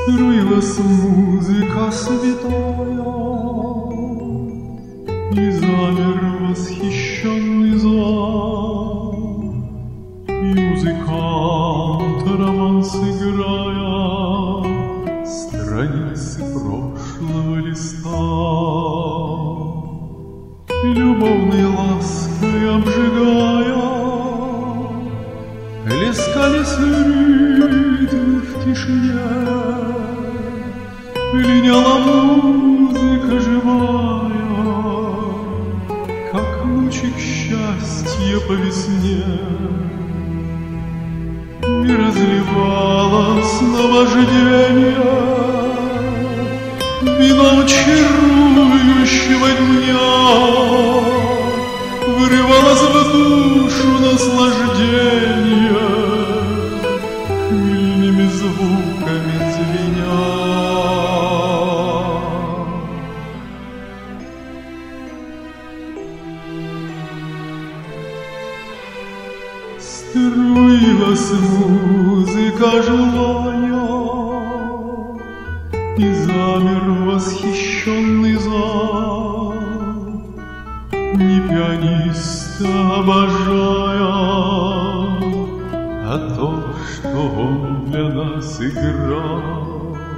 Струилась музыка святая, и замер восхищенный зал, и музыкант, романс играя, страницы прошлого листа, любовной лаской обжигая, плескались ритмы в тишине, линяла музыка живая, как лучик счастья по весне, и разливалось наваждение вином чарующего дня, вырывалось в душу наслаждение, хмельными звуками звеня. Струилась музыка желания, и замер восхищенный зал, не пианиста обожая, а то, что он для нас играл.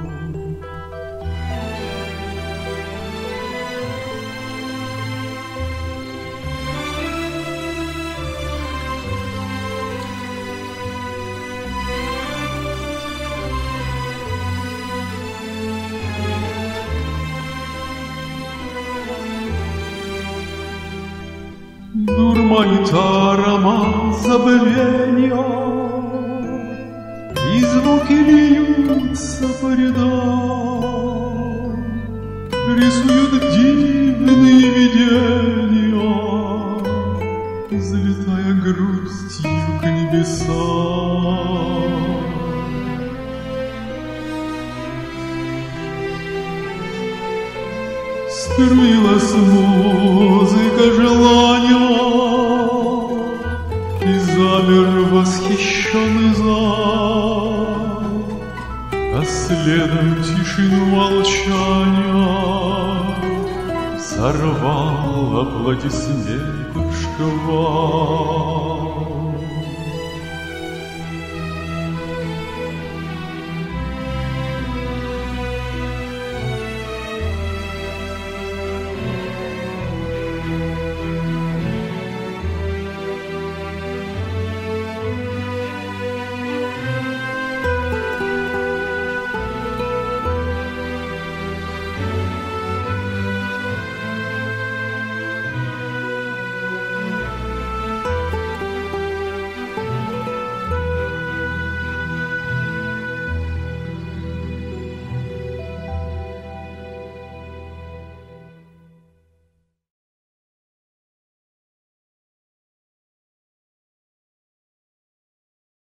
Дурманит аромат забвения, и звуки льются по рядам, рисуют дивные видения, взлетая грустью к небесам. Струилась музыка желания, и замер восхищенный зал, а следом тишину молчания сорвал аплодисментов шквал.